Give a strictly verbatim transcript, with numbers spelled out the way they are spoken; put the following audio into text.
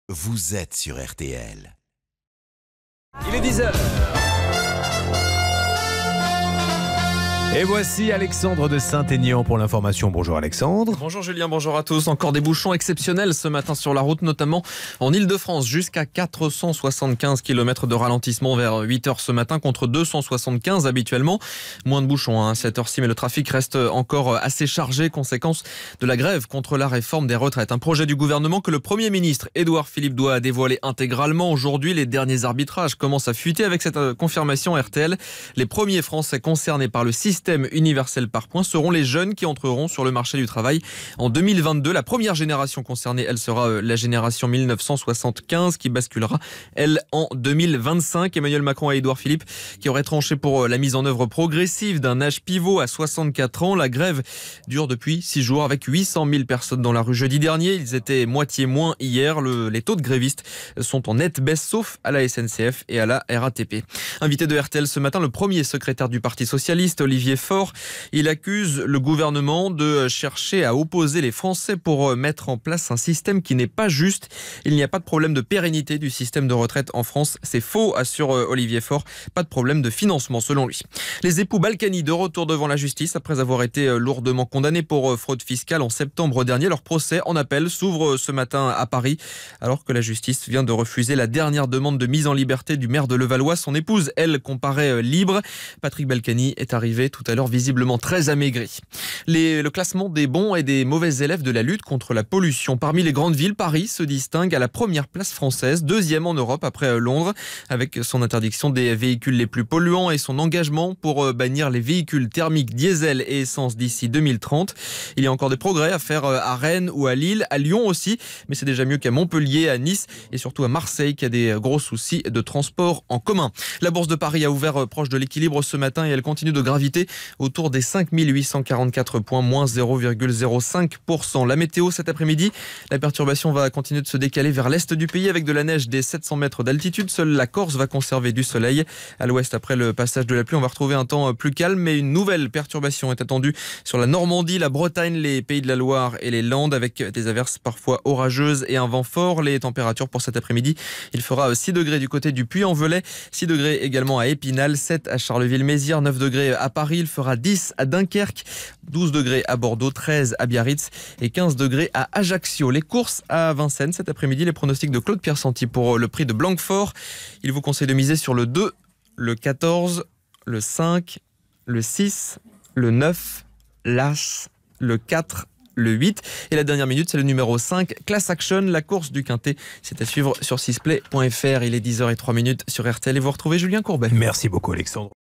vous êtes sur R T L. Il est dix heures. Et voici Alexandre de Saint-Aignan pour l'information. Bonjour Alexandre. Bonjour Julien, bonjour à tous. Encore des bouchons exceptionnels ce matin sur la route, notamment en Ile-de-France. Jusqu'à quatre cent soixante-quinze kilomètres de ralentissement vers huit heures ce matin contre deux cent soixante-quinze habituellement. Moins de bouchons hein, à cette heure-ci, mais le trafic reste encore assez chargé, conséquence de la grève contre la réforme des retraites. Un projet du gouvernement que le Premier ministre Édouard Philippe doit dévoiler intégralement aujourd'hui. Les derniers arbitrages commencent à fuiter avec cette confirmation R T L. Les premiers Français concernés par le système système universel par points seront les jeunes qui entreront sur le marché du travail en deux mille vingt-deux. La première génération concernée, elle sera la génération mille neuf cent soixante-quinze qui basculera, elle, en deux mille vingt-cinq. Emmanuel Macron et Édouard Philippe qui auraient tranché pour la mise en œuvre progressive d'un âge pivot à soixante-quatre ans. La grève dure depuis six jours avec huit cent mille personnes dans la rue jeudi dernier. Ils étaient moitié moins hier. Le, les taux de grévistes sont en nette baisse sauf à la S N C F et à la R A T P. Invité de R T L ce matin, le premier secrétaire du Parti socialiste, Olivier Faure. Il accuse le gouvernement de chercher à opposer les Français pour mettre en place un système qui n'est pas juste. Il n'y a pas de problème de pérennité du système de retraite en France. C'est faux, assure Olivier Faure. Pas de problème de financement selon lui. Les époux Balkany de retour devant la justice après avoir été lourdement condamnés pour fraude fiscale en septembre dernier. Leur procès en appel s'ouvre ce matin à Paris alors que la justice vient de refuser la dernière demande de mise en liberté du maire de Levallois. Son épouse, elle, comparaît libre. Patrick Balkany est arrivé tout à l'heure visiblement très amaigri. Les, le classement des bons et des mauvais élèves de la lutte contre la pollution. Parmi les grandes villes, Paris se distingue à la première place française, deuxième en Europe après Londres, avec son interdiction des véhicules les plus polluants et son engagement pour bannir les véhicules thermiques diesel et essence d'ici deux mille trente. Il y a encore des progrès à faire à Rennes ou à Lille, à Lyon aussi, mais c'est déjà mieux qu'à Montpellier, à Nice et surtout à Marseille qui a des gros soucis de transport en commun. La Bourse de Paris a ouvert proche de l'équilibre ce matin et elle continue de graviter autour des cinq mille huit cent quarante-quatre points, moins zéro virgule zéro cinq pour cent. La météo cet après-midi, la perturbation va continuer de se décaler vers l'est du pays avec de la neige des sept cents mètres d'altitude. Seule la Corse va conserver du soleil. À l'ouest, après le passage de la pluie, on va retrouver un temps plus calme, mais une nouvelle perturbation est attendue sur la Normandie, la Bretagne, les Pays de la Loire et les Landes avec des averses parfois orageuses et un vent fort. Les températures pour cet après-midi, il fera six degrés du côté du Puy-en-Velay, six degrés également à Épinal, sept à Charleville-Mézières, neuf degrés à Paris. Il fera dix à Dunkerque, douze degrés à Bordeaux, treize à Biarritz et quinze degrés à Ajaccio. Les courses à Vincennes cet après-midi, les pronostics de Claude Pierre-Santi pour le prix de Blanquefort. Il vous conseille de miser sur le deux, le quatorze, le cinq, le six, le neuf, l'As, le quatre, le huit. Et la dernière minute, c'est le numéro cinq, Class Action, la course du Quintet. C'est à suivre sur sixplay point f r. Il est dix heures zéro trois sur R T L et vous retrouvez Julien Courbet. Merci beaucoup Alexandre.